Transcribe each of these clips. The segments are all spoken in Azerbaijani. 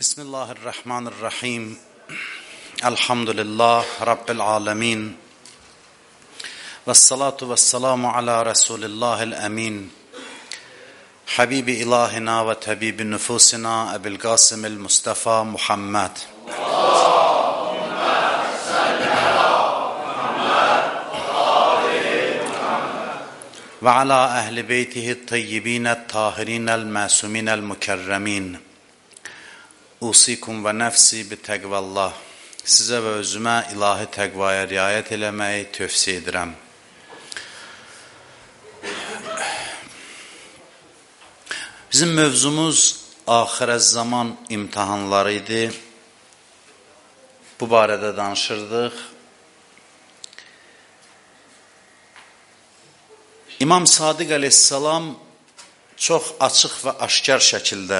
Bismillahirrahmanirrahim. Elhamdülillah Rabbil alemin. Vessalatu vesselamu ala Resulillahil emin. Habibi ilahina ve tabibi nüfusina Ebil Qasimil Mustafa Muhammed. Ve ala ehli beytihi tayyibine tahirinel masuminel mükerremin. Usikum və nəfsi bi təqvallah. Sizə və özümə ilahi təqvaya riayət eləməyi tövsiyə edirəm. Bizim mövzumuz axirət zaman imtahanları idi. Bu barədə danışırdıq. İmam Sadiq əleyhissalam çox açıq və aşkar şəkildə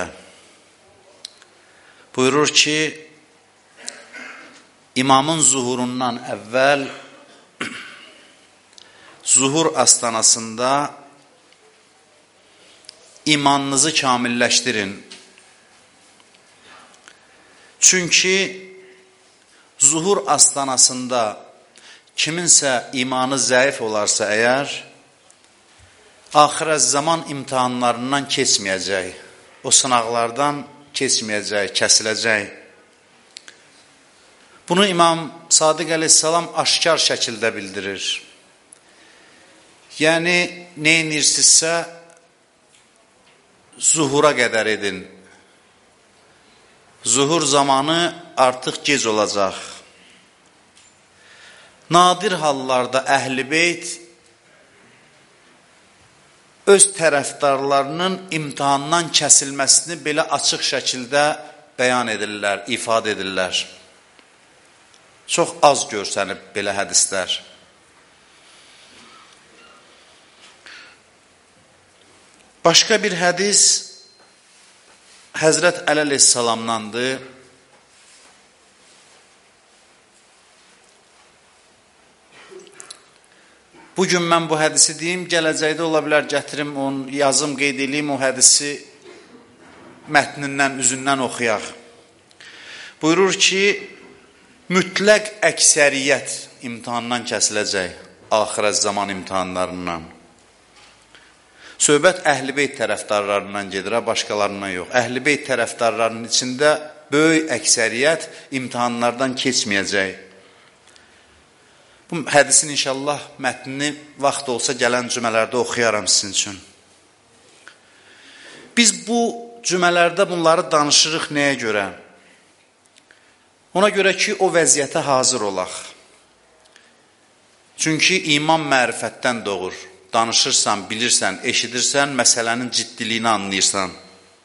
buyurur ki, imamın zuhurundan əvvəl zuhur astanasında imanınızı kamilləşdirin. Çünki zuhur astanasında kiminsə imanı zəif olarsa əgər, axirət zaman imtihanlarından keçməyəcək, o sınaqlardan keçməyəcək, kəsiləcək. Bunu İmam Sadiq əleyhissalam aşkar şəkildə bildirir. Yəni, nə edirsinizsə, zuhura qədər edin. Zuhur zamanı artıq gec olacaq. Nadir hallarda Əhl-i Beyt öz tərəfdarlarının imtihandan kəsilməsini belə açıq şəkildə bəyan edirlər, ifadə edirlər. Çox az görsənib belə hədislər. Başqa bir hədis Həzrət Əli əleyhissalamdandır. Bugün mən bu hədisi deyim, gələcəkdə ola bilər gətirim, yazım, qeyd edeyim, o hədisi mətnindən, üzündən oxuyaq. Buyurur ki, mütləq əksəriyyət imtihandan kəsiləcək, axirət zaman imtihanlarından. Söhbət Əhl-i Beyt tərəfdarlarından gedir, başqalarından yox. Əhl-i Beyt tərəfdarlarının içində böyük əksəriyyət imtihanlardan keçməyəcək. Bu hədisin inşallah mətnini vaxt olsa gələn cümələrdə oxuyaram sizin üçün. Biz bu cümələrdə bunları danışırıq nəyə görə? Ona görə ki, o vəziyyətə hazır olaq. Çünki iman mərifətdən doğur. Danışırsan, bilirsən, eşidirsən, məsələnin ciddiliyini anlayırsan.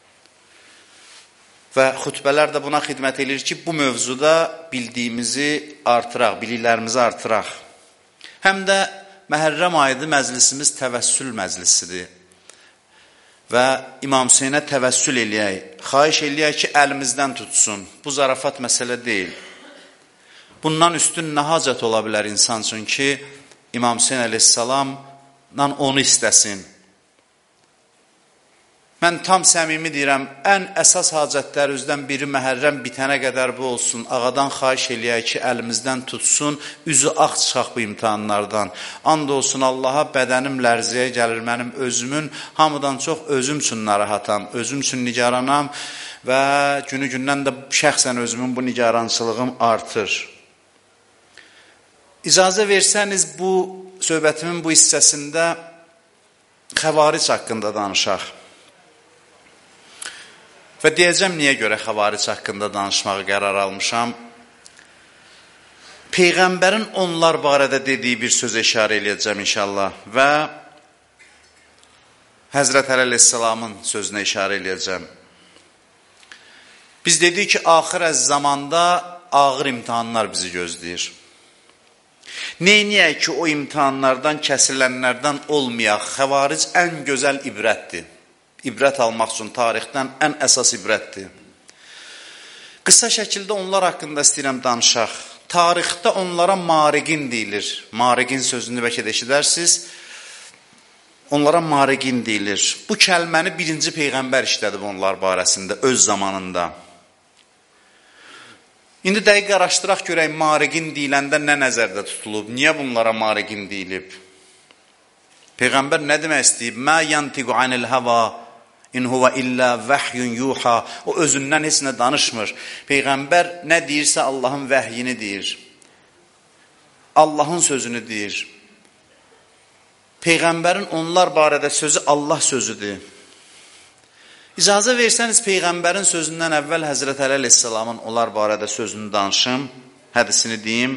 Və xütbələr də buna xidmət edir ki, bu mövzuda bildiyimizi artıraq, biliklərimizi artıraq. Həm də Məhərrəm ayıdır məclisimiz təvəssül məclisidir. Və İmam Hüseynə təvəssül eləyək, xahiş eləyək ki, əlimizdən tutsun. Bu zarafat məsələ deyil. Bundan üstün nə hacət ola bilər insan üçün ki, İmam Hüseyn əleyhissalamdan onu istəsin. Mən tam səmimi deyirəm, ən əsas hacətlər üzdən biri Məhərrəm bitənə qədər bu olsun. Ağadan xahiş eləyək ki, əlimizdən tutsun, üzü ağ çıxaq bu imtihanlardan. And olsun Allaha, bədənim lərziyə gəlir mənim özümün, hamıdan çox özüm üçün narahatam, özüm üçün nigaranam və günü-gündən də şəxsən özümün bu nigarançılığım artır. İcazə versəniz, bu söhbətimin bu hissəsində xəvaric haqqında danışaq. Və deyəcəm, niyə görə xəvaric haqqında danışmağı qərar almışam? Peyğəmbərin onlar barədə dediyi bir sözə işarə eləyəcəm inşallah və Həzrət Əli əleyhissalamın sözünə işarə eləyəcəm. Biz dedik ki, axirət zamanda ağır imtihanlar bizi gözləyir. Neyniyək ki, o imtihanlardan, kəsilənlərdən olmayaq? Xəvaric ən gözəl ibrətdir. İbrət almaq üçün tarixdən ən əsas ibrətdir. Qısa şəkildə onlar haqqında istəyirəm danışaq. Tarixdə onlara mariqin deyilir. Mariqin sözünü bəlkə də eşidərsiniz. Onlara mariqin deyilir. Bu kəlməni birinci Peyğəmbər işlədib onlar barəsində öz zamanında. İndi dəqiq araşdıraq görək, mariqin deyiləndə nə nəzərdə tutulub? Niyə bunlara mariqin deyilib? Peyğəmbər nə demək istəyib? Mə yantiqu anil hava in huva illə vəhyun yuha. O özündən heç nə danışmır. Peyğəmbər nə deyirsə Allahın vəhyini deyir. Allahın sözünü deyir. Peyğəmbərin onlar barədə sözü Allah sözüdür. İcazə versəniz, Peyğəmbərin sözündən əvvəl Həzrət Əli əleyhissalamın onlar barədə sözünü danışım, hədisini deyim.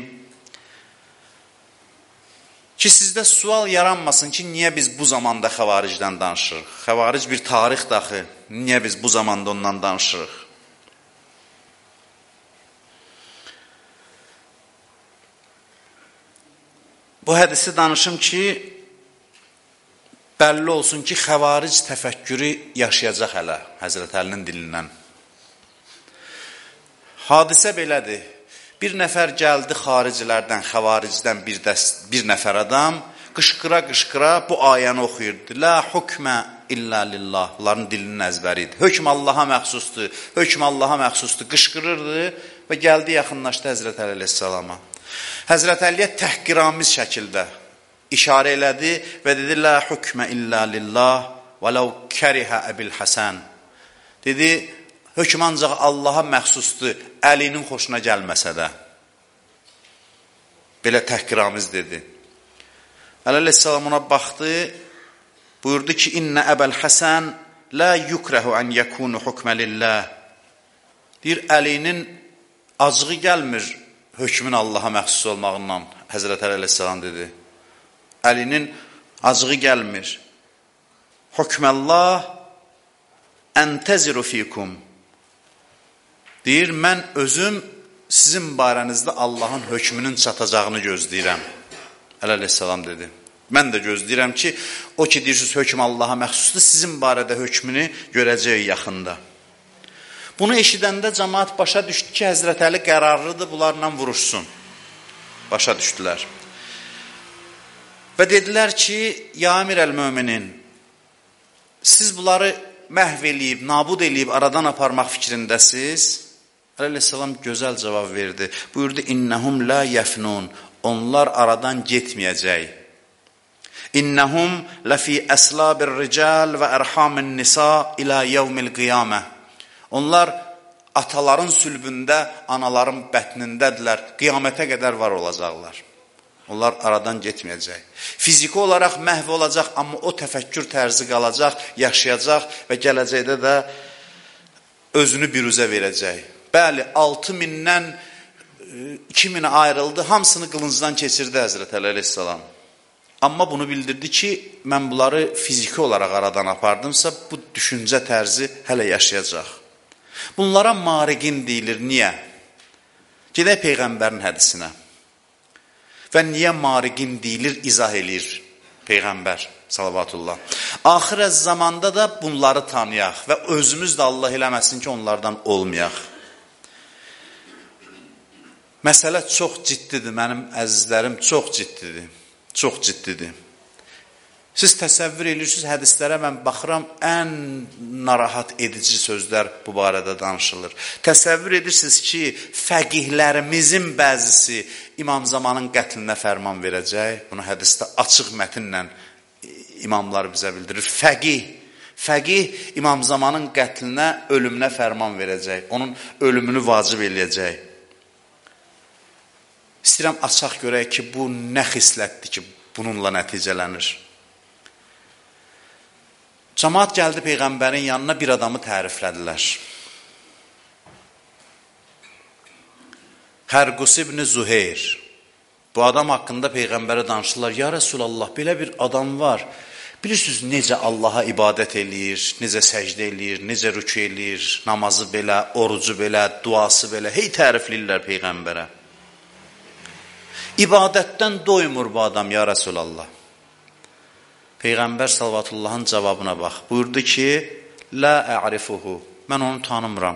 Ki, sizdə sual yaranmasın ki, niyə biz bu zamanda xəvaricdən danışırıq? Xəvaric bir tarix daxı, niyə biz bu zamanda ondan danışırıq? Bu hədisi danışım ki, bəlli olsun ki, xəvaric təfəkkürü yaşayacaq hələ Həzrət Əlinin dilindən. Hadisə belədir. Bir nəfər gəldi xaricilərdən, xəvaricdən bir nəfər adam, qışqıra-qışqıra bu ayəni oxuyurdu. La hukmə illə lillah. Bunların dilinin əzbəri idi. Hökm Allaha məxsusdur, hökm Allaha məxsusdur. Qışqırırdı və gəldi, yaxınlaşdı Həzrət Əli əleyhissalama. Həzrət Əliyə təhqiramiz şəkildə işarə elədi və dedi, la hukmə illə lillah və ləv kərihə Əbil Həsən. Dedi, hökm ancaq Allaha məxsusdur, Əlinin xoşuna gəlməsə də. Belə təhqiramiz dedi. Əli əleyhissalam ona baxdı, buyurdu ki, İnnə Əbəl Həsən la yukrəhu ən yəkunu hukmə lillah. Deyir, Əlinin acığı gəlmir hökmün Allaha məxsus olmağından, Həzrət Əli əleyhissalam dedi. Əlinin acığı gəlmir. Hukməllah əntəziru fikum. Deyir, mən özüm sizin barənizdə Allahın hökmünün çatacağını gözləyirəm. Əli əleyhissalam dedi. Mən də gözləyirəm ki, o ki deyirsiniz, hökm Allaha məxsusdur, sizin barədə hökmünü görəcəyik yaxında. Bunu eşidəndə cəmaat başa düşdü ki, Həzrət Əli qərarlıdır, bunlarla vuruşsun. Başa düşdülər. Və dedilər ki, ya Əmir əl-Möminin, siz bunları məhv eləyib, nabud eləyib, aradan aparmaq fikrindəsiz. Əleyhissalam gözəl cavab verdi. Buyurdu, İnnəhum la yəfnun, onlar aradan getməyəcək. İnnəhum ləfi əslabir rical və ərhamin nisa ilə yevmil qiyamə. Onlar ataların sülbündə, anaların bətnindədirlər, qiyamətə qədər var olacaqlar. Onlar aradan getməyəcək. Fiziki olaraq məhv olacaq, amma o təfəkkür tərzi qalacaq, yaşayacaq və gələcəkdə də özünü biruzə verəcək. Bəli, 6000-dən 2000-ə ayrıldı, hamısını qılıncdan keçirdi Həzrət Əli əleyhissalam. Amma bunu bildirdi ki, mən bunları fiziki olaraq aradan apardımsa, bu düşüncə tərzi hələ yaşayacaq. Bunlara mariqin deyilir. Niyə? Gedək Peyğəmbərin hədisinə. Və niyə mariqin deyilir, izah eləyir Peyğəmbər salavatullah. Axirə zamanda da bunları tanıyaq və özümüz də Allah eləməsin ki, onlardan olmayaq. Məsələ çox ciddidir, mənim əzizlərim, çox ciddidir. Çox ciddidir. Siz təsəvvür edirsiniz, hədislərə mən baxıram, ən narahat edici sözlər bu barədə danışılır. Təsəvvür edirsiniz ki, fəqihlərimizin bəzisi İmam Zamanın qətlinə fərman verəcək. Bunu hədisdə açıq mətinlə imamlar bizə bildirir. Fəqih İmam Zamanın qətlinə, ölümünə fərman verəcək. Onun ölümünü vacib eləyəcək. İstəyirəm açaq görək ki, bu nə xislətdir ki, bununla nəticələnir. Cəmaat gəldi Peyğəmbərin yanına, bir adamı təriflədilər. Hərqus ibn Zuheyr. Bu adam haqqında Peyğəmbərə danışdılar. Ya Rəsulallah, belə bir adam var. Bilirsiniz necə Allaha ibadət eləyir, necə səcdə eləyir, necə rükü eləyir, namazı belə, orucu belə, duası belə. Hey tərifləyirlər Peyğəmbərə. İbadətdən doymur bu adam, ya Rəsulallah. Peyğəmbər salvatullahın cavabına bax. Buyurdu ki, la ə'rifuhu, mən onu tanımıram.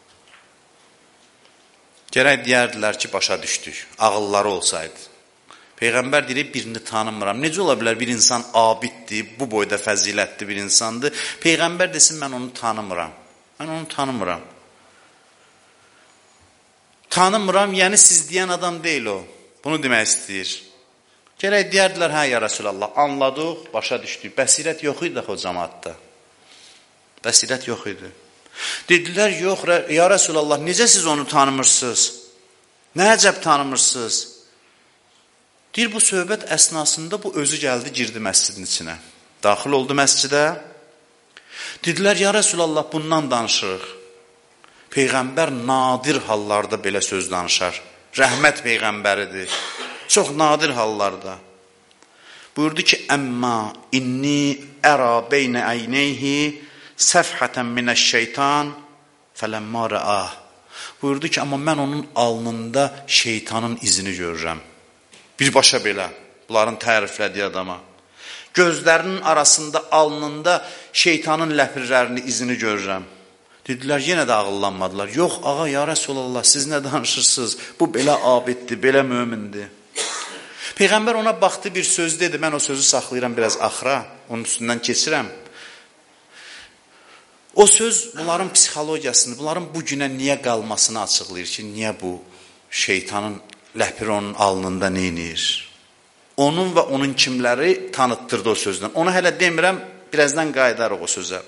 Gərək deyərdilər ki, başa düşdük, ağılları olsaydı. Peyğəmbər deyir, birini tanımıram. Necə ola bilər bir insan abiddir, bu boyda fəzilətli bir insandır. Peyğəmbər desin, mən onu tanımıram. Mən onu tanımıram. Tanımıram, yəni siz deyən adam deyil o. Bunu demək istəyir. Gərək deyərdilər, hə ya Rasulallah, anladıq, başa düşdük. Bəsirət yox idi o cəmaatda. Bəsirət yox idi. Dedilər, yox, ya Rasulallah, necə siz onu tanımırsınız? Nə əcəb tanımırsınız? Deyir, bu söhbət əsnasında bu özü gəldi, girdi məscidin içinə. Daxil oldu məscidə. Dedilər, ya Rasulallah, bundan danışırıq. Peyğəmbər nadir hallarda belə söz danışar. Rəhmət Peyğəmbəridir. Çox nadir hallarda. Buyurdu ki, əmmə inni ərə beynə əynəyhi səfhətən minəş-şeytan fələmmə rəah. Buyurdu ki, amma mən onun alnında şeytanın izini görürəm. Birbaşa belə, bunların təriflədiyi adama. Gözlərinin arasında, alnında şeytanın ləpirlərini, izini görürəm. Dedilər, yenə də ağıllanmadılar. Yox, ağa, ya Rasulallah, siz nə danışırsınız? Bu belə abiddir, belə mömindir. Peyğəmbər ona baxdı, bir söz dedi. Mən o sözü saxlayıram biraz axıra, onun üstündən keçirəm. O söz bunların psixologiyasını, bunların bu günə niyə qalmasını açıqlayır ki, niyə bu şeytanın ləpiri onun alnında neynir? Onun və onun kimləri tanıtdırdı o sözdən. Onu hələ demirəm, birazdan qayıdarıq o sözə.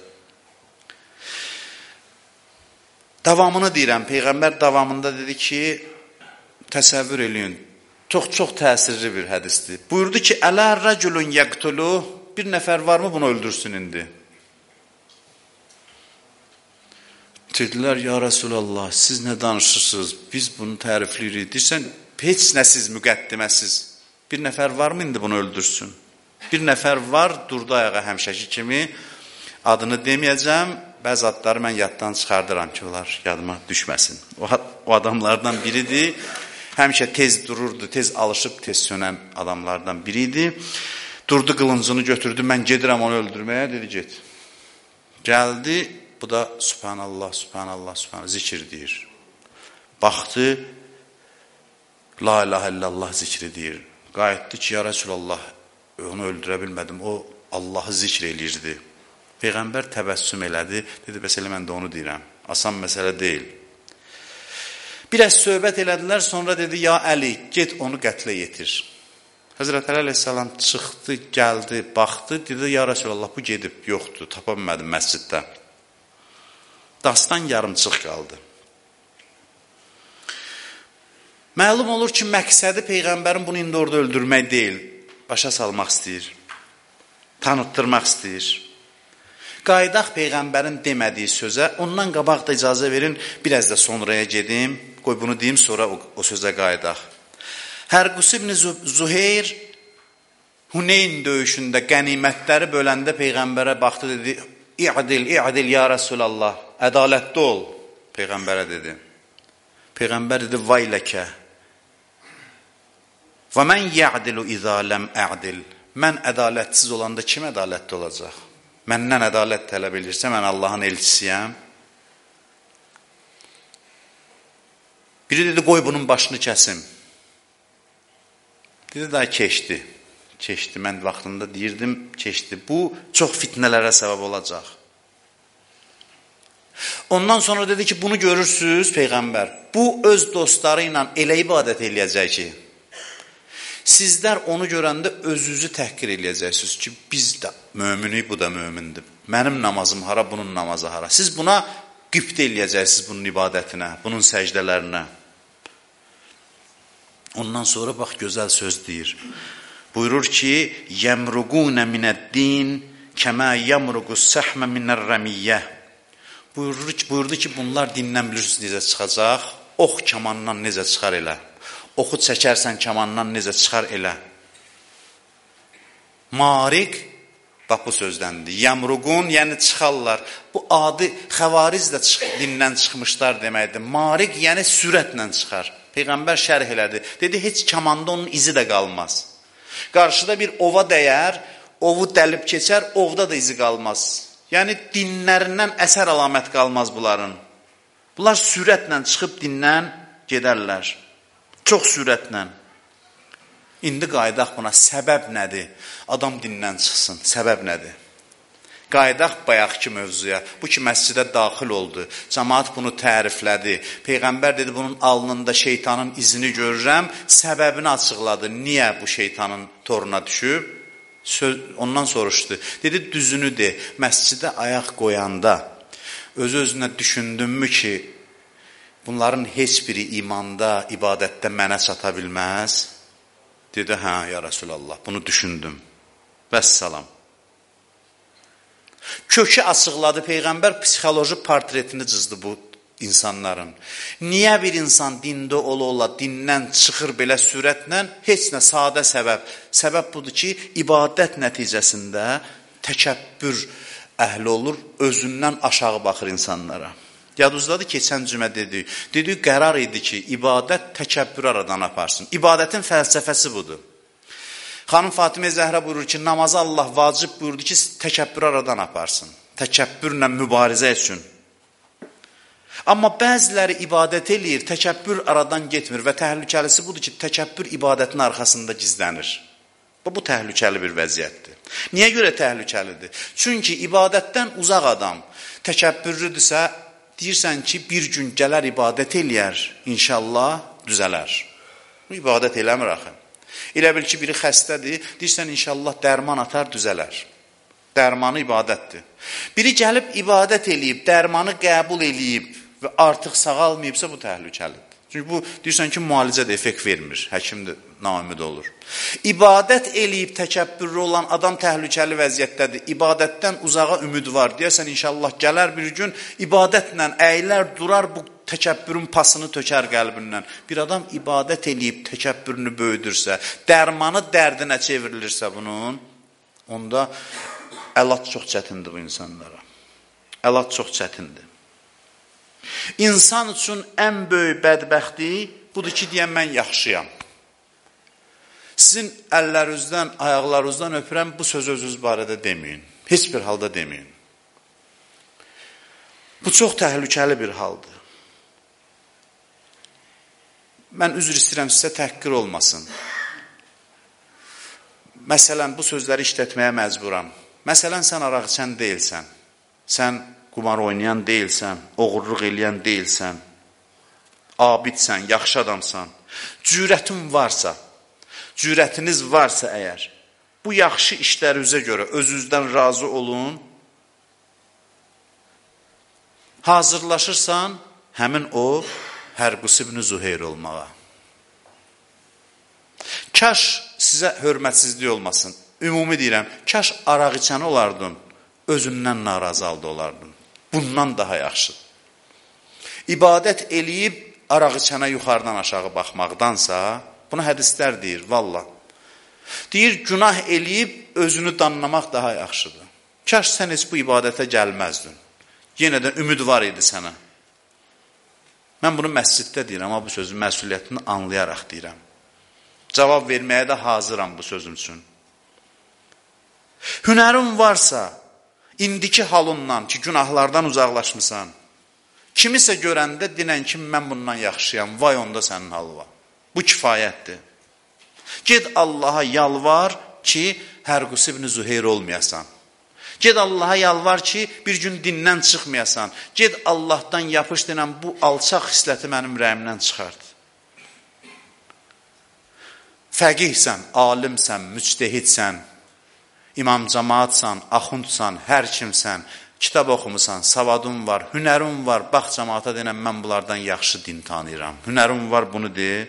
Davamını deyirəm, Peyğəmbər davamında dedi ki, təsəvvür eləyin, çox təsirli bir hədisdir. Buyurdu ki, ələ rəculun yəqtulu, bir nəfər varmı bunu öldürsün indi? Dedilər, ya Rasulallah, siz nə danışırsınız? Biz bunu tərifləyirik. Deyirsən, heç nə siz müqəddiməsiz. Bir nəfər varmı indi bunu öldürsün? Bir nəfər var, durdu ayağa həmişəki kimi. Adını deməyəcəm, bəzi adları mən yaddan çıxardıram ki, onlar yadıma düşməsin. O adamlardan biridir. Həmişə tez dururdu, tez alışıb, tez sönən adamlardan biridir. Durdu, qılıncını götürdü, mən gedirəm onu öldürməyə, dedi, get. Gəldi, bu da Subhanallah, Subhanallah, Subhanallah, zikir deyir. Baxdı, La ilahe illallah zikri deyir. Qayıtdı ki, ya Rasulallah, onu öldürə bilmədim, o Allahı zikr eləyirdi. Peyğəmbər təbəssüm elədi, dedi, bəs elə mən də onu deyirəm. Asan məsələ deyil. Biraz söhbət elədilər, sonra dedi, ya Əli, get onu qətlə yetir. Həzrət Əli aleyhissalam çıxdı, gəldi, baxdı, dedi, ya Rasulallah, bu gedib, yoxdur, tapa bilmədim məsciddə. Dastan yarımçıq qaldı. Məlum olur ki, məqsədi Peyğəmbərin bunu indi orada öldürmək deyil, başa salmaq istəyir, tanıtdırmaq istəyir. Qaydaq Peyğəmbərin demədiyi sözə, ondan qabaq da icazə verin, biraz da sonraya gedim, qoy bunu deyim, sonra o sözə qaydaq. Hərqus ibn Zuheyr Huneyn döyüşündə qənimətləri böləndə Peyğəmbərə baxdı, dedi, İ'dil ya Rasulallah, ədalətli ol, Peyğəmbərə dedi. Peyğəmbər dedi, vayləkə, və mən ya'dilu izə ləm a'dil, mən ədalətsiz olanda kim ədalətli olacaq? Məndən ədalət tələb edirsə, mən Allahın elçisiyəm. Biri dedi, qoy bunun başını kəsim. Dedi, daha keçdi. Keçdi, mən vaxtında deyirdim, keçdi. Bu, çox fitnələrə səbəb olacaq. Ondan sonra dedi ki, bunu görürsünüz, Peyğəmbər. Bu, öz dostları ilə elə ibadət eləyəcək ki, sizlər onu görəndə özünüzü təhqir eləyəcəksiniz ki, biz də möminik, bu da mömindir. Mənim namazım hara, bunun namazı hara. Siz buna qibd eləyəcəksiniz bunun ibadətinə, bunun səcdələrinə. Ondan sonra bax, gözəl söz deyir. Buyurur ki, yəmruqunə minəd-din kəmə yəmruqus səhmə minər-rəmiyyə. Buyurdu ki, bunlar dindən bilirsiniz necə çıxacaq, ox kamandan necə çıxar elə. Oxu çəkərsən kamandan necə çıxar elə. Mariq, bax bu sözdəndir. Yəmruqun, yəni çıxarlar. Bu adı xəvariz də dindən çıxmışlar deməkdir. Mariq, yəni sürətlə çıxar. Peyğəmbər şərh elədi. Dedi, heç kamanda onun izi də qalmaz. Qarşıda bir ova dəyər, ovu dəlib keçər, ovda da izi qalmaz. Yəni, dinlərindən əsər əlamət qalmaz bunların. Bunlar sürətlə çıxıb dindən gedərlər. Çox sürətlə. İndi qaydaq buna, səbəb nədir? Adam dindən çıxsın, səbəb nədir? Qaydaq bayaqki mövzuya. Bu ki, məscidə daxil oldu. Cəmaat bunu təriflədi. Peyğəmbər dedi, bunun alnında şeytanın izini görürəm. Səbəbini açıqladı. Niyə bu şeytanın toruna düşüb? Ondan soruşdu. Dedi, düzünü de, məscidə ayaq qoyanda öz-özünə düşündünmü ki, bunların heç biri imanda, ibadətdə mənə çata bilməz? Dedi, hə, ya Rasulallah, bunu düşündüm. Vəssalam. Kökü açıqladı, Peyğəmbər psixoloji portretini cızdı bu insanların. Niyə bir insan dində ola-ola, dindən çıxır belə sürətlə? Heç nə, sadə səbəb. Səbəb budur ki, ibadət nəticəsində təkəbbür əhli olur, özündən aşağı baxır insanlara. Yadınızdadır, keçən cümə dedik. Dedik, qərar idi ki, ibadət təkəbbür aradan aparsın. İbadətin fəlsəfəsi budur. Xanım Fatimə Zəhra buyurur ki, namazı Allah vacib buyurdu ki, təkəbbür aradan aparsın. Təkəbbürlə mübarizə üçün. Amma bəziləri ibadət eləyir, təkəbbür aradan getmir və təhlükəlisi budur ki, təkəbbür ibadətin arxasında gizlənir. Bu təhlükəli bir vəziyyətdir. Niyə görə təhlükəlidir? Çünki ibadətdən uzaq adam təkəbbürlüdürsə, deyirsən ki, bir gün gələr ibadət eləyər, inşallah düzələr. Bu ibadət eləmir axı. Elə bil ki, biri xəstədir, deyirsən inşallah dərman atar, düzələr. Dərmanı ibadətdir. Biri gəlib ibadət eləyib, dərmanı qəbul eləyib və artıq sağalmayıbsa bu təhlükəlidir. Çünki bu, deyirsən ki, müalicədə effekt vermir, həkim də naümid olur. İbadət eləyib təkəbbürlü olan adam təhlükəli vəziyyətdədir. İbadətdən uzağa ümid var. Deyərsən, inşallah gələr bir gün, ibadətlə əylər durar, bu təkəbbürün pasını tökər qəlbindən. Bir adam ibadət eləyib təkəbbürünü böyüdürsə, dərmanı dərdinə çevrilirsə bunun, onda əlac çox çətindir bu insanlara. Əlac çox çətindir. İnsan üçün ən böyük bədbəxtlik budur ki, deyən mən yaxşıyam. Sizin əllərinizdən, ayaqlarınızdan öpürəm, bu söz özünüz barədə deməyin. Heç bir halda deməyin. Bu çox təhlükəli bir haldır. Mən üzr istəyirəm, sizə təhqir olmasın. Məsələn, bu sözləri işlətməyə məcburam. Məsələn, sən araq içən deyilsən, sən qumar oynayan deyilsən, oğurluq eləyən deyilsən, abidsən, yaxşı adamsan, cürətin varsa, cürətiniz varsa əgər, bu yaxşı işlərinizə görə özünüzdən razı olun, hazırlaşırsan, həmin o, Hərqus ibn Zuheyr olmağa. Kaş sizə hörmətsizlik olmasın, ümumi deyirəm, kaş araq içəni olardın, özündən narazı halda olardın. Bundan daha yaxşıdır. İbadət eləyib, araq içənə yuxarıdan aşağı baxmaqdansa, buna hədislər deyir, valla. Deyir, günah eləyib, özünü danlamaq daha yaxşıdır. Kaş sən heç bu ibadətə gəlməzdin. Yenə də ümid var idi sənə. Mən bunu məsciddə deyirəm, amma bu sözün məsuliyyətini anlayaraq deyirəm. Cavab verməyə də hazıram bu sözüm üçün. Hünərin varsa, indiki halından ki, günahlardan uzaqlaşmısan, kimisə görəndə dinən ki, mən bundan yaxşıyam, vay onda sənin halı var. Bu kifayətdir. Ged Allaha yalvar ki, Hərqus ibn Zuheyr olmayasan. Ged Allaha yalvar ki, bir gün dindən çıxmayasan. Ged Allahdan yapış denən bu alçaq xisləti mənim rəhimdən çıxart. Fəqihsən, alimsən, müctehidsən, imam cəmaatsan, axundsan, hər kimsən, kitab oxumusan, savadun var, hünərin var, bax cəmaata denən mən bunlardan yaxşı din tanıyıram. Hünərin var, bunu de.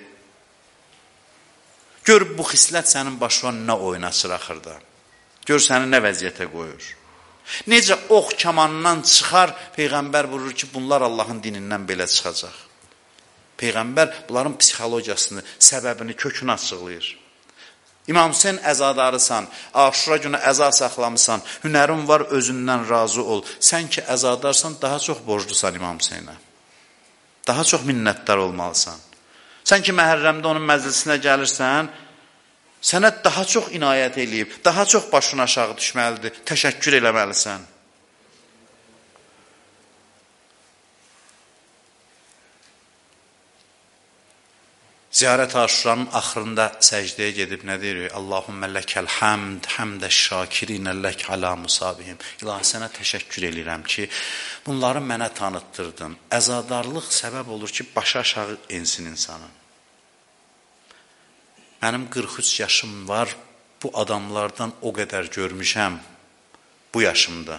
Gör bu xislət sənin başına nə oynaçır axırda. Gör səni nə vəziyyətə qoyur. Necə ox kamandan çıxar, Peyğəmbər buyurur ki, bunlar Allahın dinindən belə çıxacaq. Peyğəmbər bunların psixologiyasını, səbəbini, kökünü açıqlayır. İmam Hüseyin əzadarısan, Aşura günü əza saxlamısan, hünərin var, özündən razı ol. Sən ki əzadarsan, daha çox borclusan İmam Hüseyinə. Daha çox minnətdar olmalısan. Sən ki Məhərrəmdə onun məclisinə gəlirsən, sənə daha çox inayət eləyib, daha çox başın aşağı düşməlidir, təşəkkür eləməlisən. Ziyarət Aşuranın axırında səcdəyə gedib nə deyir? Allahümmə ləkəl həmd, həmdə şakirinə lək alə musabihim. İlahi, sənə təşəkkür edirəm ki, bunları mənə tanıtdırdın. Əzadarlıq səbəb olur ki, başa aşağı ensin insanın. Mənim 43 yaşım var, bu adamlardan o qədər görmüşəm bu yaşımda.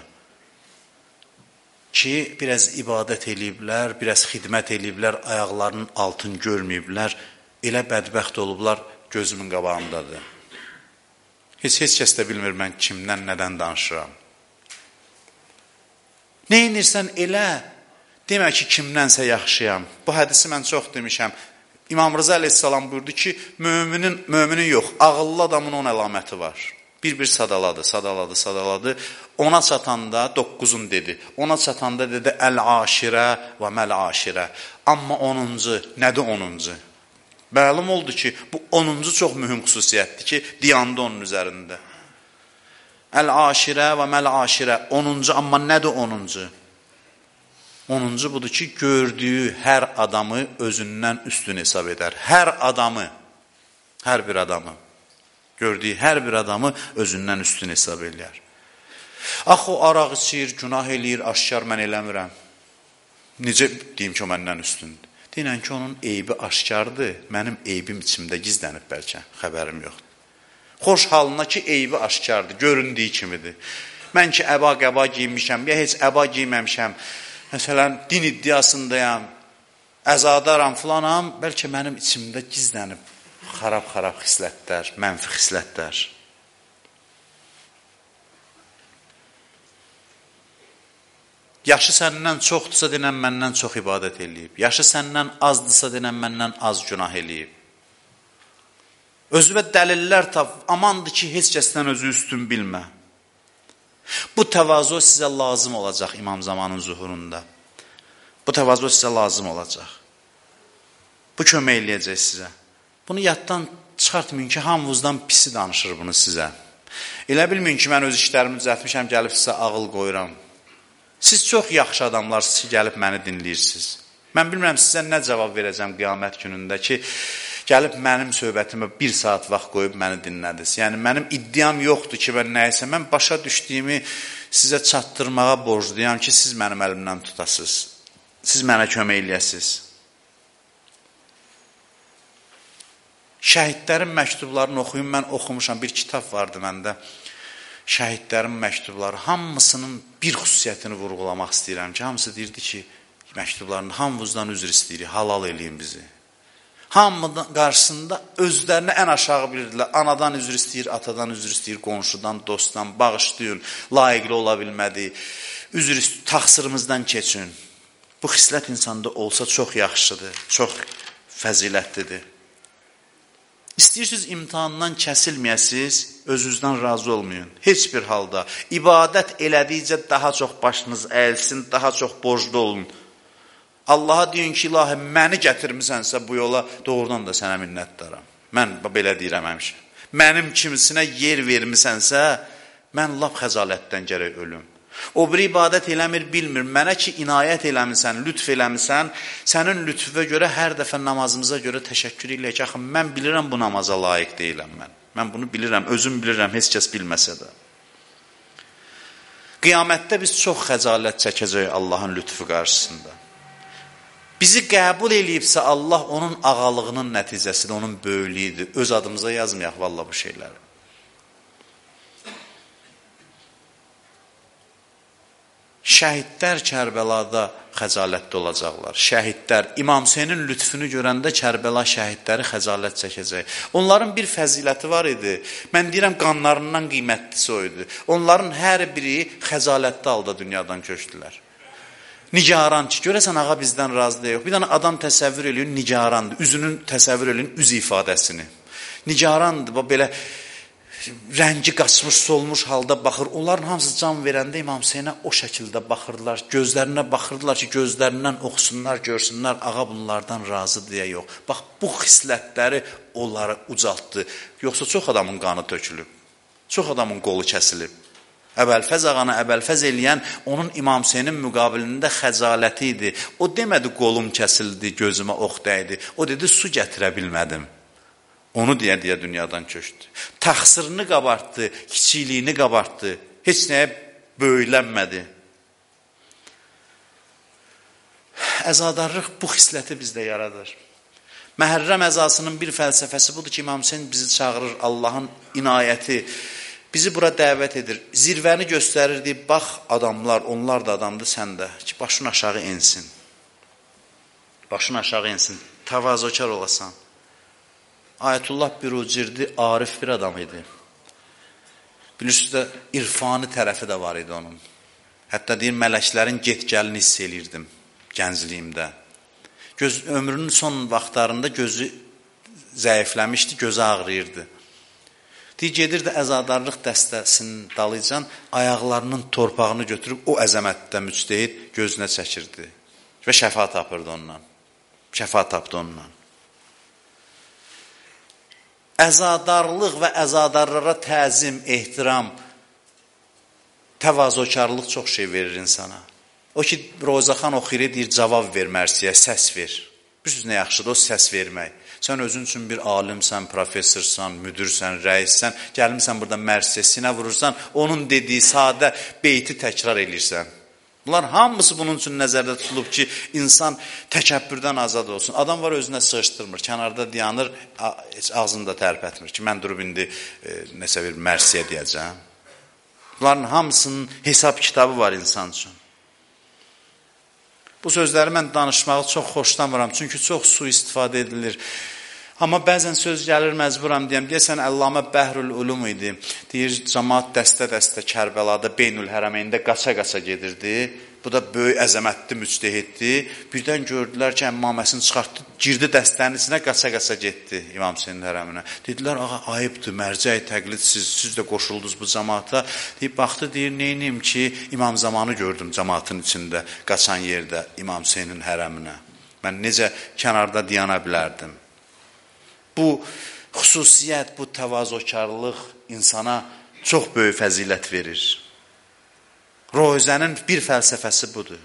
Ki, biraz ibadət eləyiblər, biraz xidmət eləyiblər, ayaqlarının altını görməyiblər, elə bədbəxt olublar, gözümün qabağındadır. Heç kəs də bilmir mən kimdən, nədən danışıram. Nə inirsən elə, demə ki, kimdənsə yaxşıyam. Bu hədisi mən çox demişəm. İmam Rıza əleyhissalam buyurdu ki, müminin yox, ağıllı adamın 10 əlaməti var. Bir-bir sadaladı. Ona çatanda 9'un dedi. Ona çatanda dedi əl-aşirə və məl-aşirə. Amma 10-cu, nədir 10-cu? Məlum oldu ki, bu 10-cu çox mühüm xüsusiyyətdir ki, diyandı onun üzərində. Əl-aşirə və məl-aşirə, 10-cu, amma nədir 10-cu? 10-cu budur ki, gördüyü hər adamı özündən üstün hesab edər. Hər bir adamı. Gördüyü hər bir adamı özündən üstün hesab eləyər. Axı o araq içir, günah eləyir, aşkar mən eləmirəm. Necə deyim ki, o məndən üstündür? Deyilən ki, onun eybi aşkardır, mənim eybim içimdə gizlənib bəlkə, xəbərim yoxdur. Xoş halına ki, eybi aşkardır, göründüyü kimidir. Mən ki, əba-qəba giymişəm, ya heç əba giyməmişəm, məsələn, din iddiasındayam, əzadaram filanam, bəlkə mənim içimdə gizlənib xarab xislətlər, mənfi xislətlər. Yaşı səndən çoxdursa denən məndən çox ibadət eləyib. Yaşı səndən azdırsa denən məndən az günah eləyib. Özüvə dəlillər tap, amandır ki, heç kəsdən özü üstün bilmə. Bu təvazu sizə lazım olacaq İmam Zamanın zuhurunda. Bu təvazu sizə lazım olacaq. Bu kömək eləyəcək sizə. Bunu yaddan çıxartmayın ki, hamınızdan pisi danışır bunu sizə. Elə bilməyin ki, mən öz işlərimi düzəltmişəm, gəlib sizə ağıl qoyuram. Siz çox yaxşı adamlarsınız ki, gəlib məni dinləyirsiniz. Mən bilmirəm sizə nə cavab verəcəm qiyamət günündə ki, gəlib mənim söhbətimə 1 saat vaxt qoyub məni dinlədiniz. Yəni, mənim iddiam yoxdur ki, mən başa düşdüyümü sizə çatdırmağa borcluyam ki, siz mənim əlimdən tutasınız. Siz mənə kömək eləyəsiniz. Şəhidlərin məktublarını oxuyun, mən oxumuşam, bir kitab vardı məndə. Şəhidlərin məktubları, hamısının bir xüsusiyyətini vurğulamaq istəyirəm ki, hamısı deyirdi ki, məktublarında hamımızdan üzr istəyirik, halal eləyin bizi. Hamının qarşısında özlərini ən aşağı bilirdilər, anadan üzr istəyir, atadan üzr istəyir, qonşudan, dostdan, bağışlayın, layiqli ola bilmədi, üzr istəyir, taxsırımızdan keçin. Bu xislət insanda olsa çox yaxşıdır, çox fəzilətlidir. İstəyirsiniz imtihandan kəsilməyəsiniz, özünüzdən razı olmayın. Heç bir halda. İbadət elədikcə daha çox başınız əyilsin, daha çox borclu olun. Allaha deyin ki, ilahi, məni gətirmisənsə bu yola, doğrudan da sənə minnətdaram. Mən belə deyirəm həmişə. Mənim kimisinə yer vermisənsə, mən lap xəcalətdən gərək ölüm. O bir ibadət eləmir, bilmir. Mənə ki, inayət eləmirsən, lütf eləmirsən, sənin lütfə görə hər dəfə namazımıza görə təşəkkür eləyək. Axı, mən bilirəm bu namaza layiq deyiləm mən. Mən bunu bilirəm, özüm bilirəm, heç kəs bilməsə də. Qiyamətdə biz çox xəcalət çəkəcəyik Allahın lütfü qarşısında. Bizi qəbul eləyibsə Allah onun ağalığının nəticəsidir, onun böyüklüyüdür. Öz adımıza yazmayaq valla bu şeyləri. Şəhidlər Kərbəlada xəcalətdə olacaqlar. Şəhidlər, İmam Hüseynin lütfünü görəndə Kərbəla şəhidləri xəcalət çəkəcək. Onların bir fəziləti var idi. Mən deyirəm, qanlarından qiymətlisi o idi. Onların hər biri xəcalətli halda dünyadan köçdülər. Nigaran ki, görəsən ağa bizdən razı deyil. Bir dənə adam təsəvvür eləyin, nigarandır. Üzünün təsəvvür eləyin, üz ifadəsini. Nigarandır, belə rəngi qaçmış, solmuş halda baxır. Onların hamısı can verəndə İmam Hüseynə o şəkildə baxırdılar. Gözlərinə baxırdılar ki, gözlərindən oxusunlar, görsünlər, ağa bunlardan razı deyə yox. Bax, bu xislətləri onları ucaltdı. Yoxsa çox adamın qanı tökülüb. Çox adamın qolu kəsilib. Əbəlfəz ağanı əbəlfəz eləyən onun İmam Hüseynin müqabilində xəcaləti idi. O demədi qolum kəsildi, gözümə ox dəydi. O dedi su gətirə bilmədim. Onu deyə dünyadan köçdü. Təqsirini qabartdı, kiçikliyini qabartdı. Heç nəyə böyülənmədi. Əzadarlıq bu xisləti bizdə yaradır. Məhərrəm əzasının bir fəlsəfəsi budur ki, İmam Hüseyin bizi çağırır, Allahın inayəti bizi bura dəvət edir. Zirvəni göstərirdi, bax adamlar, onlar da adamdır, sən də. Ki, başın aşağı ensin. Başın aşağı ensin, təvazökar olasan. Ayətullah Birucirdi, arif bir adam idi. Bilirsiniz də, irfani tərəfi də var idi onun. Hətta deyir, mələklərin get-gəlini hiss eləyirdim gəncliyimdə. Ömrünün son vaxtlarında gözü zəifləmişdi, gözü ağrıyırdı. Deyir, gedirdi əzadarlıq dəstəsinin dalıcan, ayaqlarının torpağını götürüb o əzəmətdə müctehid gözünə çəkirdi. Və şəfa tapırdı ondan. Şəfa tapdı ondan. Əzadarlıq və əzadarlara təzim, ehtiram, təvazökarlıq çox şey verir insana. O ki, Rozaxan oxuyur, deyir, cavab ver mərsiyə, səs ver. Bilirsiniz nə yaxşıdır o səs vermək. Sən özün üçün bir alimsən, professorsan, müdürsən, rəissən, gəlmirsən burada mərsiyə vurursan, onun dediyi sadə beyti təkrar edirsən. Bunlar hamısı bunun üçün nəzərdə tutulub ki, insan təkəbbürdən azad olsun. Adam var özünə sığışdırmır, kənarda dayanır, heç ağzını da tərpətmir ki, mən durub indi nəsə bir mərsiyə deyəcəm. Bunların hamısının hesab kitabı var insan üçün. Bu sözləri mən danışmağı çox xoşlamıram, çünki çox sui-istifadə edilir. Amma bəzən söz gəlir məcburam deyəm, deyəsən Əllamə Bəhrül Ulum idi. Deyir, cəmaat dəstə-dəstə Kərbəlada Beynül Hərəmeyndə qaça-qaça gedirdi. Bu da böyük əzəmətli müctehiddi. Birdən gördülər ki, əmmaməsini çıxartdı, girdi dəstənin içinə, qaça-qaça getdi İmam Hüseynin hərəminə. Dedilər, ağa, ayıbdır, mərcəy təqlid, siz də qoşuldunuz bu cəmaata. Deyib, baxdı, deyir, neyniyim ki, İmam Zamanı gördüm cəmaatın içində, qaçan yerdə İmam Hüseynin hərəminə. Mən necə kənarda dayana bilərdim? Bu xüsusiyyət, bu təvazökarlıq insana çox böyük fəzilət verir. Roizənin bir fəlsəfəsi budur.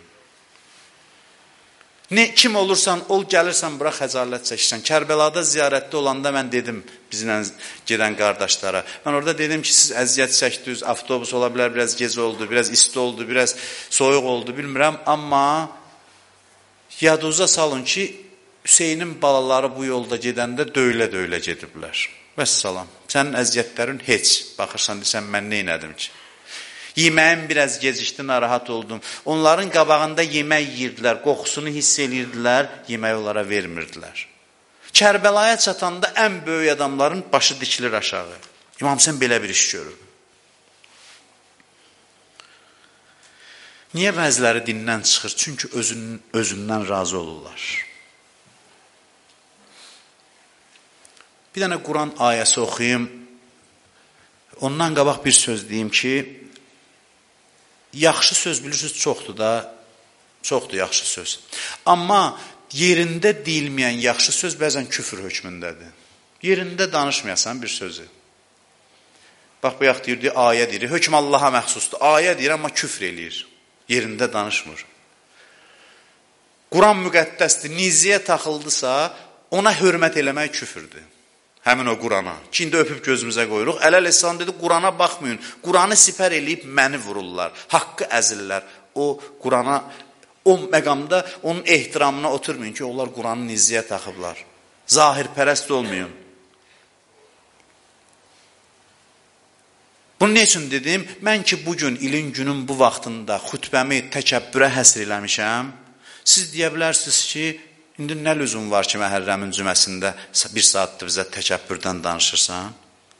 Kim olursan, ol gəlirsən, bura xəcalət çəkirsən. Kərbəlada ziyarətdə olanda mən dedim bizimlə gedən qardaşlara. Mən orada dedim ki, siz əziyyət çəkdiniz, avtobus ola bilər, biraz gecə oldu, biraz isti oldu, biraz soyuq oldu, bilmirəm. Amma yadınıza salın ki, Hüseynin balaları bu yolda gedəndə döylə-döylə gediblər. Vəssalam, sənin əziyyətlərin heç. Baxırsan, desən, mən neynədim ki? Yeməyim biraz gecikdi, narahat oldum. Onların qabağında yemək yiyirdilər, qoxusunu hiss edirdilər, yemək onlara vermirdilər. Kərbəlaya çatanda ən böyük adamların başı dikilir aşağı. İmam Hüseyin belə bir iş görür. Niyə bəziləri dindən çıxır? Çünki özündən razı olurlar. Bir dənə Quran ayəsi oxuyum. Ondan qabaq bir söz deyim ki, yaxşı söz bilirsiniz çoxdur da, çoxdur yaxşı söz. Amma yerində deyilməyən yaxşı söz bəzən küfür hökmündədir. Yerində danışmayasan bir sözü. Bax, bu yaxd deyir, ayə deyir, hökm Allaha məxsusdur. Ayə deyir, amma küfr eləyir. Yerində danışmır. Quran müqəddəsdir, niziyə taxıldısa, ona hörmət eləmək küfürdür. Həmin o Qurana. Çində öpüb gözümüzə qoyuruq. Ələl-Əsam dedi, Qurana baxmayın. Quranı sipər eləyib məni vururlar. Haqqı əzirlər. O Qurana, o məqamda onun ehtiramına oturmayın ki, onlar Quranı niziyə taxıblar. Zahirpərəst olmayın. Bunu ne üçün dedim? Mən ki, bugün ilin günün bu vaxtında xütbəmi təkəbbürə həsr eləmişəm. Siz deyə bilərsiniz ki, İndi nə lüzum var ki, Məhərrəmin cüməsində bir saatdır bizə təkəbbürdən danışırsan?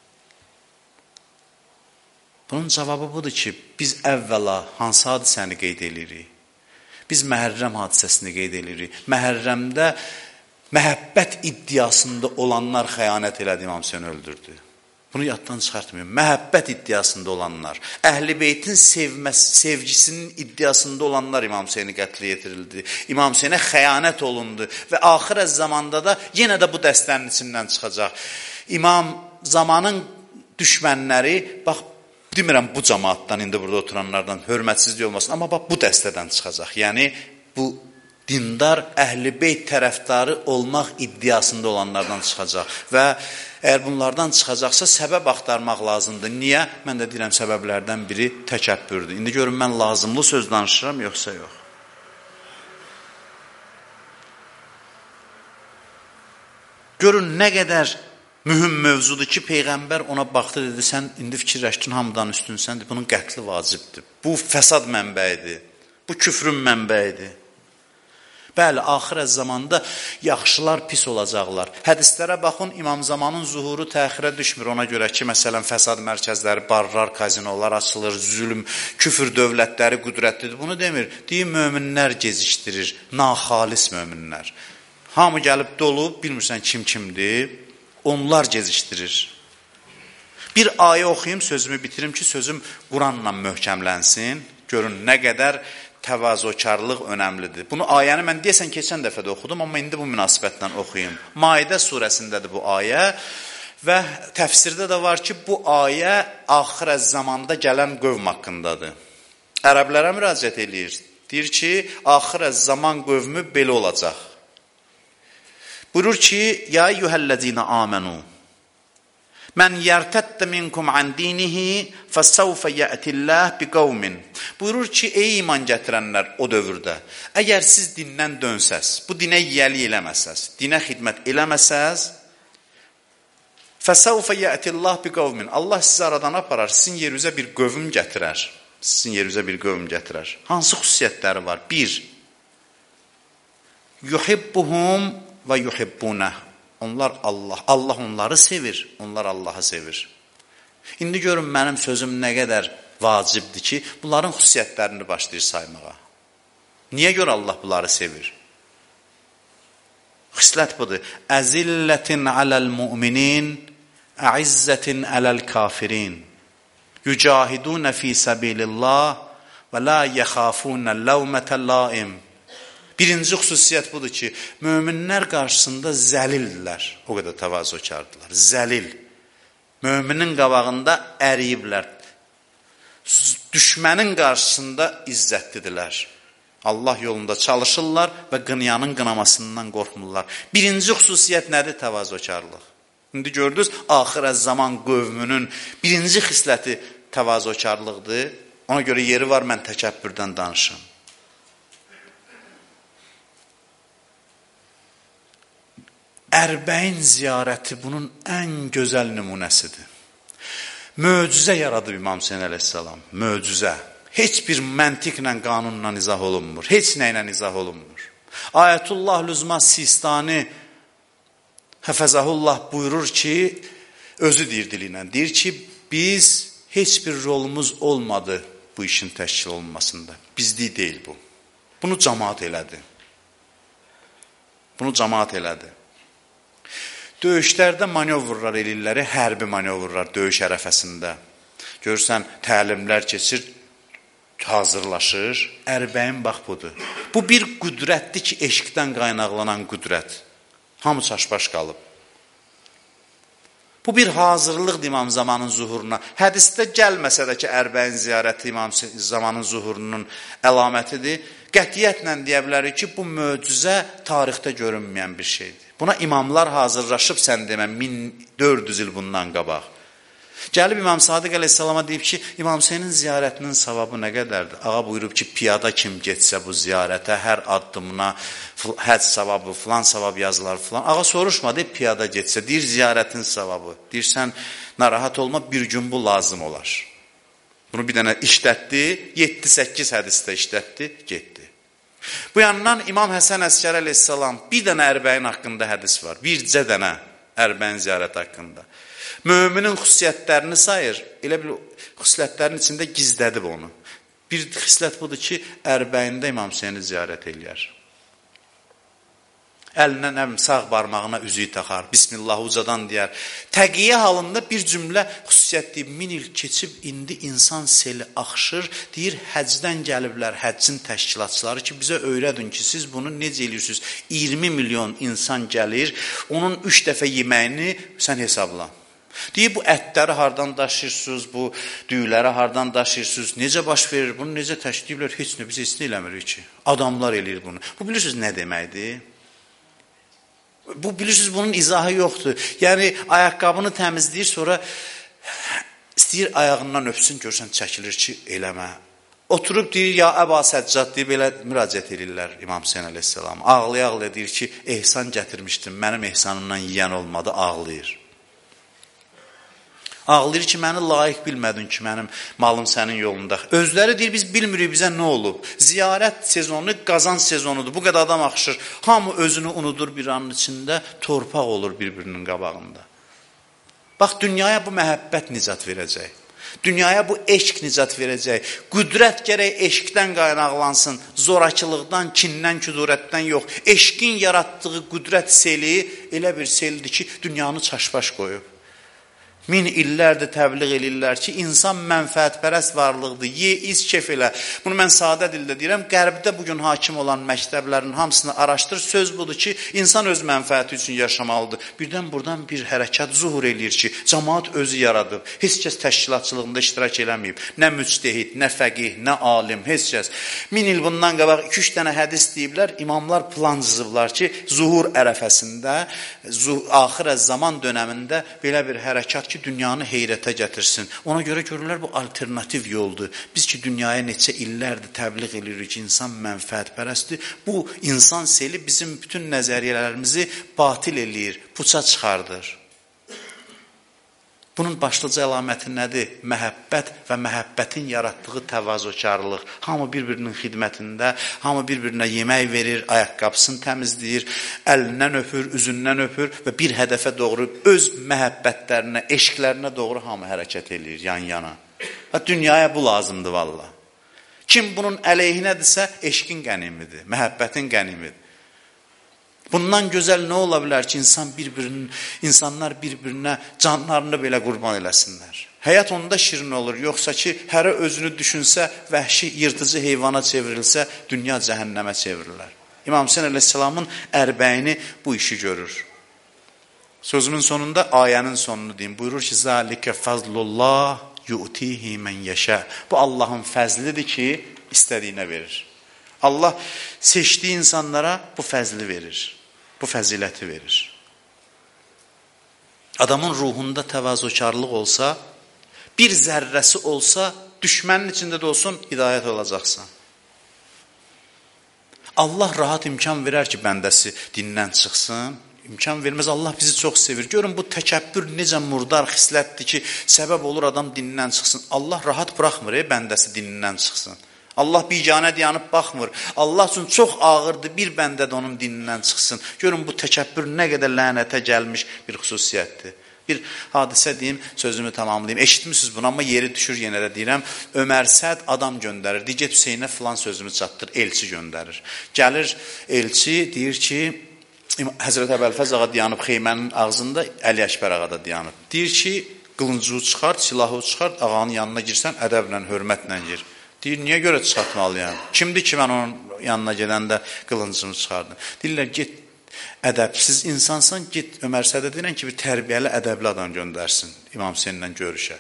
Bunun cavabı budur ki, biz əvvəla hansı hadisəni qeyd edirik? Biz Məhərrəm hadisəsini qeyd edirik. Məhərrəmdə məhəbbət iddiasında olanlar xəyanət elədi, İmam Hüseyin öldürdü. Bunu yaddan çıxartmayın. Məhəbbət iddiasında olanlar, Əhl-i Beytin sevgisinin iddiasında olanlar İmam Hüseyni qətlə yetirildi. İmam Hüseynə xəyanət olundu və axirə zamanda da yenə də bu dəstənin içindən çıxacaq. İmam Zamanın düşmənləri, bax, Demirəm bu cəmaatdan, indi burada oturanlardan hörmətsizlik olmasın, amma bax bu dəstədən çıxacaq. Yəni bu dindar, əhl-i beyt tərəfdarı olmaq iddiasında olanlardan çıxacaq və əgər bunlardan çıxacaqsa səbəb axtarmaq lazımdır. Niyə? Mən də deyirəm səbəblərdən biri təkəbbürdür. İndi görün mən lazımlı söz danışıram, yoxsa yox. Görün nə qədər mühüm mövzudur ki, Peyğəmbər ona baxdı, dedi, sən indi fikirləşdin, hamıdan üstünsəndir, bunun qətli vacibdir. Bu fəsad mənbəyidir, bu küfrün mənbəyidir. Bəli, axirət zamanda yaxşılar pis olacaqlar. Hədislərə baxın, İmam Zamanın zuhuru təxirə düşmür. Ona görə ki, məsələn, fəsad mərkəzləri, barlar, kazinolar açılır, zülm, küfür dövlətləri qüdrətlidir. Bunu demir. Deyir, möminlər gecikdirir, naxalis möminlər. Hamı gəlib dolub, bilmirsən kimdir, onlar gecikdirir. Bir ayə oxuyum, sözümü bitirim ki, sözüm Quranla möhkəmlənsin. Görün, nə qədər təvazökarlıq önəmlidir. Bunu ayəni mən deyəsən keçən dəfə də oxudum, amma indi bu münasibətlə oxuyum. Maidə surəsindədir bu ayə və təfsirdə də var ki, bu ayə axirət zamanda gələn qövm haqqındadır. Ərəblərə müraciət eləyir. Deyir ki, axirət zaman qövmü belə olacaq. Buyurur ki, ya eyyuhəl-ləzîne âmenû mən yərtəddə minkum an dinihi fəsəvfə yə'tilləh bi qavmin. Buyurur ki, ey iman gətirənlər o dövrdə, əgər siz dindən dönsəz, bu dinə yiyəli eləməsəz, dinə xidmət eləməsəz, fəsəvfə yə'tilləh bi qavmin. Allah sizi aradan aparar, sizin yerüzə bir qövm gətirər. Sizin yerüzə bir qövm gətirər. Hansı xüsusiyyətləri var? 1. Yuhibbuhum və yuhibbunəh. Onlar Allah onları sevir, onlar Allahı sevir. İndi görün mənim sözüm nə qədər vacibdir ki, bunların xüsusiyyətlərini başlayır saymağa. Niyə görə Allah bunları sevir? Xislət budur. Əzillətin aləl müminin, əizzətin aləl kafirin. Yücahidunə fi səbilillah və la yəxafunə ləvmətə laim. Birinci xüsusiyyət budur ki, möminlər qarşısında zəlildirlər, o qədər təvazökardılar, zəlil. Möminin qabağında əriyiblər, düşmənin qarşısında izzətlidirlər. Allah yolunda çalışırlar və qınayanın qınamasından qorxmurlar. Birinci xüsusiyyət nədir? Təvazökarlıq. İndi gördünüz, axirət zaman qövmünün birinci xisləti təvazökarlıqdır. Ona görə yeri var, mən təkəbbürdən danışım. Ərbəin ziyarəti bunun ən gözəl nümunəsidir. Möcüzə yaradıb İmam Hüseyin əleyhissalam, möcüzə. Heç bir məntiqlə, qanunla izah olunmur, heç nə ilə izah olunmur. Ayətullah Lüzma Sistani Həfəzəhullah buyurur ki, özü deyir dilinə, deyir ki, biz heç bir rolumuz olmadı bu işin təşkil olunmasında. Bizlik deyil bu. Bunu cəmaat elədi. Bunu cəmaat elədi. Döyüşlərdə manevrlar elirlər, hərbi manevrlar döyüş ərəfəsində. Görürsən, təlimlər keçir, hazırlaşır. Ərbəyin bax budur. Bu bir qüdrətdir ki, eşqdən qaynaqlanan qüdrət. Hamı çaşbaş qalıb. Bu bir hazırlıqdır İmam Zamanın zuhuruna. Hədisdə gəlməsə də ki, Ərbəyin ziyarəti İmam Zamanın zuhurunun əlamətidir. Qətiyyətlə deyə bilərik ki, bu möcüzə tarixdə görünməyən bir şeydir. Buna imamlar hazırlaşıb, sən demə, 1400 il bundan qabaq. Gəlib İmam Sadiq əleyhissalama deyib ki, İmam Hüseynin ziyarətinin savabı nə qədərdir? Ağa buyurub ki, piyada kim getsə bu ziyarətə, hər addımına həc savabı, filan savab yazılar filan. Ağa soruşmadı, piyada getsə, deyir ziyarətin savabı. Deyirsən, narahat olma, bir gün bu lazım olar. Bunu bir dənə işlətdi, 7-8 hədisdə işlətdi, getdi. Bu yandan İmam Həsən Əskər əleyhissalam bir dənə Ərbəyin haqqında hədis var. Bircə dənə Ərbəyin ziyarəti haqqında. Möminin xüsusiyyətlərini sayır, elə bir xüsusiyyətlərin içində gizlədib onu. Bir xislət budur ki, Ərbəyində İmam Hüseyni ziyarət eləyər. Əlindən sağ barmağına üzüyü taxar, Bismillah ucadan deyər. Təqiyyə halında bir cümlə xüsusiyyət deyib, 1000 il keçib, indi insan seli axışır, deyir, həcdən gəliblər, həccin təşkilatçıları ki, bizə öyrədin ki, siz bunu necə eləyirsiniz? 20 milyon insan gəlir, onun 3 dəfə yeməyini sən hesabla. Deyir, bu ətləri hardan daşıyırsınız, bu düyüləri hardan daşıyırsınız, necə baş verir, bunu necə təşkil edirlər, heç nə, biz heç nə eləmirik ki. Adamlar eləyir bunu. Bu bilirsiniz nə deməkdir? Bu bilirsiniz, bunun izahı yoxdur. Yəni, ayaqqabını təmizləyir, sonra istəyir ayağından öpsün, görsən çəkilir ki, eləmə. Oturub deyir, ya Əba Səccad deyib, elə müraciət edirlər İmam Hüseyin əleyhissalam. Ağlaya-ağlaya deyir ki, ehsan gətirmişdim, mənim ehsanımdan yiyən olmadı, ağlayır. Ağlayır ki, məni layiq bilmədin ki, mənim malım sənin yolunda. Özləri deyir, biz bilmirik bizə nə olub. Ziyarət sezonu qazan sezonudur. Bu qədər adam axışır. Hamı özünü unudur bir anın içində, torpaq olur bir-birinin qabağında. Bax, dünyaya bu məhəbbət nicat verəcək. Dünyaya bu eşq nicat verəcək. Qüdrət gərək eşqdən qaynaqlansın. Zorakılıqdan, kindən, küdurətdən yox. Eşqin yaratdığı qüdrət seli elə bir seldir ki, dünyanı çaşbaş qoyub. 1000 illərdir təbliğ eləyirlər ki, insan mənfəətpərəst varlıqdır, ye, iz, kef elə. Bunu mən sadə dildə deyirəm, qərbdə bugün hakim olan məktəblərin hamısını araşdır. Söz budur ki, insan öz mənfəəti üçün yaşamalıdır. Birdən buradan bir hərəkat zuhur eləyir ki, cəmaat özü yaradıb. Heç kəs təşkilatçılığında iştirak eləməyib. Nə müctehid, nə fəqih, nə alim, heç kəs. 1000 il bundan qabaq 2-3 dənə hədis deyiblər, imamlar plan cızıblar ki, zuhur ərəfəsində, axirə zaman dönəmində belə bir hərəkat ki, dünyanı heyrətə gətirsin. Ona görə görürlər, bu alternativ yoldur. Biz ki, dünyaya neçə illərdir təbliğ edirik ki, insan mənfəətpərəstdir. Bu, insan seli bizim bütün nəzəriyyələrimizi batil eləyir, puça çıxardır. Bunun başlıca əlaməti nədir? Məhəbbət və məhəbbətin yaratdığı təvazökarlıq. Hamı bir-birinin xidmətində, hamı bir-birinə yemək verir, ayaqqabısını təmizləyir, əlindən öpür, üzündən öpür və bir hədəfə doğru öz məhəbbətlərinə, eşqlərinə doğru hamı hərəkət eləyir yan-yana. Və dünyaya bu lazımdır valla. Kim bunun əleyhinədirsə, eşqin qənimidir, məhəbbətin qənimidir. Bundan gözəl nə ola bilər ki, insanlar bir-birinə canlarını belə qurban eləsinlər. Həyat onda şirin olur, yoxsa ki, hərə özünü düşünsə, vəhşi, yırtıcı heyvana çevrilsə, dünya cəhənnəmə çevrilər. İmam Hüseyin əleyhissalamın ərbəyini bu işi görür. Sözümün sonunda ayənin sonunu deyim. Buyurur ki, zəlikə fəzlullah yu'tihi mən yəşə. Bu Allahın fəzlidir ki, istədiyinə verir. Allah seçdiyi insanlara bu fəzli verir. Bu fəziləti verir. Adamın ruhunda təvazökarlıq olsa, bir zərrəsi olsa, düşmənin içində də olsun, hidayət olacaqsan. Allah rahat imkan verər ki, bəndəsi dindən çıxsın. İmkan verməz, Allah bizi çox sevir. Görün, bu təkəbbür necə murdar xislətdir ki, səbəb olur adam dindən çıxsın. Allah rahat buraxmır, bəndəsi dindən çıxsın. Allah biganə dayanıb baxmır. Allah üçün çox ağırdır, bir bəndə də onun dinindən çıxsın. Görün, bu təkəbbür nə qədər lənətə gəlmiş bir xüsusiyyətdir. Bir hadisə deyim, sözümü tamamlayayım. Eşitmişsiniz bunu, amma yeri düşür yenə də deyirəm. Ömər Səd adam göndərir. Digət Hüseynə filan sözümü çatdır, elçi göndərir. Gəlir elçi, deyir ki, Həzrət Əbəlfəz ağa dayanıb xeymənin ağzında, Əli Əkbər ağa da dayanıb. Deyir ki, qılıncı çıxart, silahı çıxart, ağanın yanına girsən, ədəblə, hörmətlə gir. Deyir, niyə görə çıxartmalıyam? Kimdir ki, mən onun yanına gedəndə qılıncımı çıxardım? Deyirlər, get, ədəbsiz insansan, get Ömər Sədə deyilən ki, bir tərbiyəli, ədəbli adam göndərsin İmam Hüseyinlə görüşə.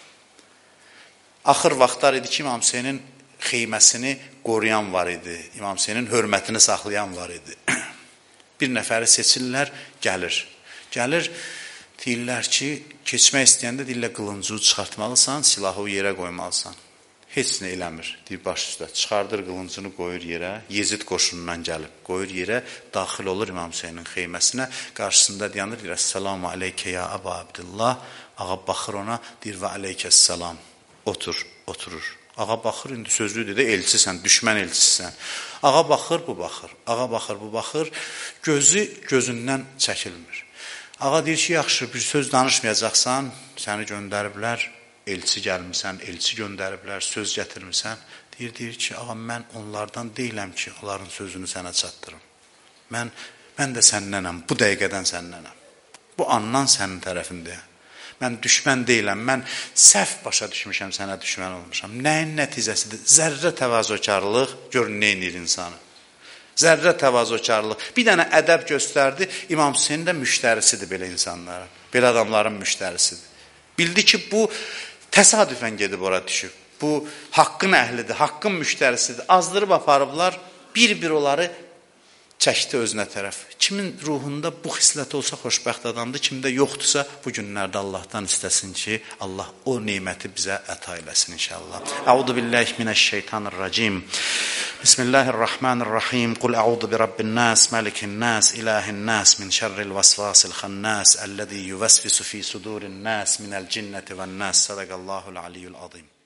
Axır vaxtlar idi ki, İmam Hüseynin xeyməsini qoruyan var idi. İmam Hüseynin hörmətini saxlayan var idi. Bir nəfəri seçirlər, gəlir. Gəlir, deyirlər ki, keçmək istəyəndə deyirlər, qılıncını çıxartmalısan, silahı yerə qoymalısan. Heç nə eləmir, deyir baş üstə, çıxardır qılıncını, qoyur yerə, Yezid qoşunundan gəlib, qoyur yerə, daxil olur İmam Hüseynin xeyməsinə, qarşısında dayanır, deyir, Əssəlamu aleykə ya Əba Abdillah, ağa baxır ona, deyir, və aleykəssəlam, oturur. Ağa baxır, indi sözlüdür də, elçisən, düşmən elçisən. Ağa baxır, bu baxır, ağa baxır, bu baxır, gözü gözündən çəkilmir. Ağa deyir ki, yaxşı, bir söz danışmayacaqsan, səni göndəriblər, elçi gəlmirsən, elçi göndəriblər, söz gətirmirsən. Deyir ki, ağa, mən onlardan deyiləm ki, onların sözünü sənə çatdırım. Mən də sənnənəm, bu dəqiqədən sənnənəm. Bu andan sənin tərəfindəyəm. Mən düşmən deyiləm, mən səhv başa düşmüşəm, sənə düşmən olmuşam. Nəyin nəticəsidir? Zərrə təvazökarlıq, görün, nə inir insanı. Zərrə təvazökarlıq. Bir dənə ədəb göstərdi. İmam Hüseyn də müştərisidir belə insanların. Belə adamların müştərisidir. Bildi ki, bu təsadüfən gedib ora düşüb. Bu haqqın əhlidir, haqqın müştərisidir. Azdırıb aparıblar, bir-bir onları çəkdi özünə tərəf. Kimin ruhunda bu xislət olsa xoşbəxt adamdır, kimdə yoxdursa bu günlərdə Allahdan istəsin ki, Allah o neməti bizə əta eləsin inşallah. Əuzu billahi minəşşeytanirracim. Bismillahirrahmanirrahim. Qul əuzu bi rabbin nas, malikin nas, ilahin nas, min şerril vasvasil xannas, ellezî yuvesvisu fi sudurin nas, minəl cinneti ven nas. Sadaqallahul aliyyul azim.